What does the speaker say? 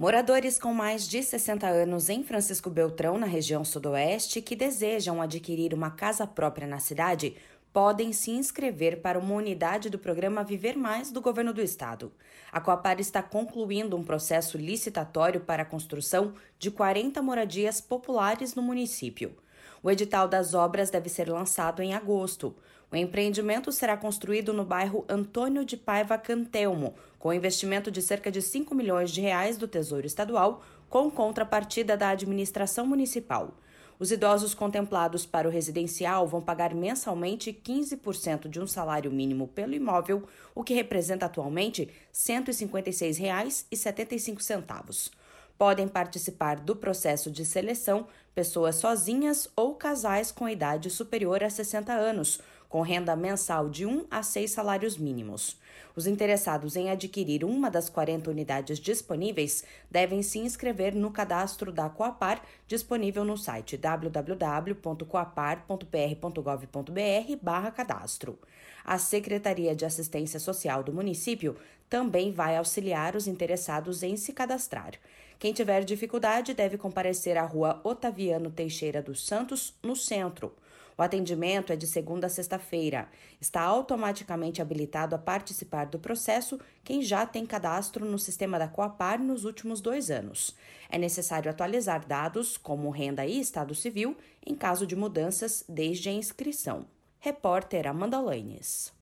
Moradores com mais de 60 anos em Francisco Beltrão, na região sudoeste, que desejam adquirir uma casa própria na cidade, podem se inscrever para uma unidade do programa Viver Mais do governo do estado. A Coapar está concluindo um processo licitatório para a construção de 40 moradias populares no município. O edital das obras deve ser lançado em agosto. O empreendimento será construído no bairro Antônio de Paiva Cantelmo, com investimento de cerca de 5 milhões de reais do Tesouro Estadual, com contrapartida da administração municipal. Os idosos contemplados para o residencial vão pagar mensalmente 15% de um salário mínimo pelo imóvel, o que representa atualmente R$ 156,75. Podem participar do processo de seleção pessoas sozinhas ou casais com idade superior a 60 anos, com renda mensal de 1 a 6 salários mínimos. Os interessados em adquirir uma das 40 unidades disponíveis devem se inscrever no cadastro da Coapar, disponível no site www.coapar.pr.gov.br/cadastro. A Secretaria de Assistência Social do município também vai auxiliar os interessados em se cadastrar. Quem tiver dificuldade deve comparecer à Rua Otaviano Teixeira dos Santos, no centro. O atendimento é de segunda a sexta-feira. Está automaticamente habilitado a participar do processo quem já tem cadastro no sistema da Coapar nos últimos 2 anos. É necessário atualizar dados como renda e estado civil em caso de mudanças desde a inscrição. Repórter Amanda Lanes.